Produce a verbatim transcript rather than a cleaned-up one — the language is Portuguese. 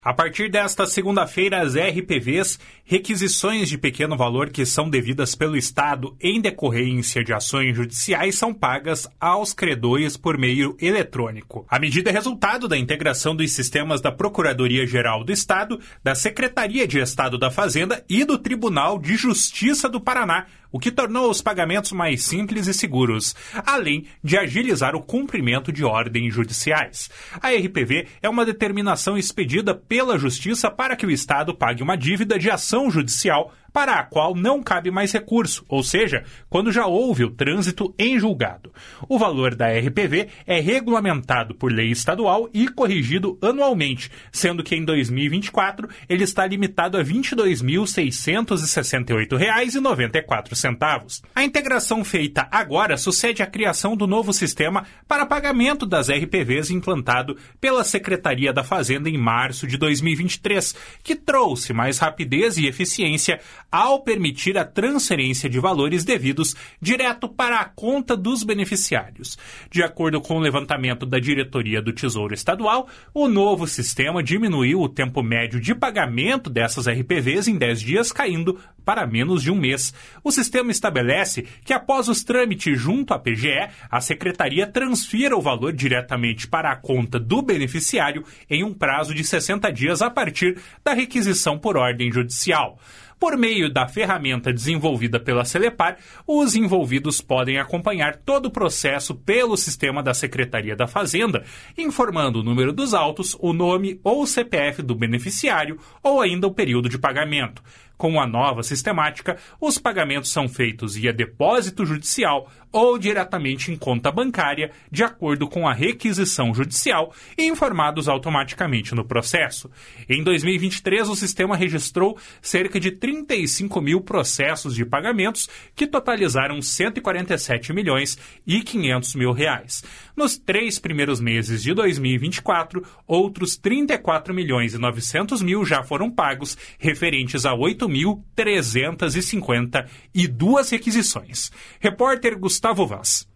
A partir desta segunda-feira, as R P Vs, requisições de pequeno valor que são devidas pelo Estado em decorrência de ações judiciais, são pagas aos credores por meio eletrônico. A medida é resultado da integração dos sistemas da Procuradoria-Geral do Estado, da Secretaria de Estado da Fazenda e do Tribunal de Justiça do Paraná, o que tornou os pagamentos mais simples e seguros, além de agilizar o cumprimento de ordens judiciais. A R P V é uma determinação expedida pela Justiça para que o Estado pague uma dívida de ação judicial para a qual não cabe mais recurso, ou seja, quando já houve o trânsito em julgado. O valor da R P V é regulamentado por lei estadual e corrigido anualmente, sendo que em dois mil e vinte e quatro ele está limitado a vinte e dois mil seiscentos e sessenta e oito reais e noventa e quatro centavos. A integração feita agora sucede à criação do novo sistema para pagamento das R P Vs implantado pela Secretaria da Fazenda em março de dois mil e vinte e três, que trouxe mais rapidez e eficiência ao permitir a transferência de valores devidos direto para a conta dos beneficiários. De acordo com o levantamento da Diretoria do Tesouro Estadual, o novo sistema diminuiu o tempo médio de pagamento dessas R P Vs em dez dias, caindo para menos de um mês. O sistema estabelece que, após os trâmites junto à P G E, a Secretaria transfira o valor diretamente para a conta do beneficiário em um prazo de sessenta dias a partir da requisição por ordem judicial. Por meio da ferramenta desenvolvida pela Celepar, os envolvidos podem acompanhar todo o processo pelo sistema da Secretaria da Fazenda, informando o número dos autos, o nome ou o C P F do beneficiário ou ainda o período de pagamento. Com a nova sistemática, os pagamentos são feitos via depósito judicial ou diretamente em conta bancária, de acordo com a requisição judicial, e informados automaticamente no processo. Em dois mil e vinte e três, o sistema registrou cerca de trinta e cinco mil processos de pagamentos, que totalizaram cento e quarenta e sete milhões e quinhentos mil reais. Nos três primeiros meses de dois mil e vinte e quatro, outros trinta e quatro milhões e novecentos mil já foram pagos, referentes a oito mil trezentas e cinquenta e duas requisições. Repórter Gustavo Vaz.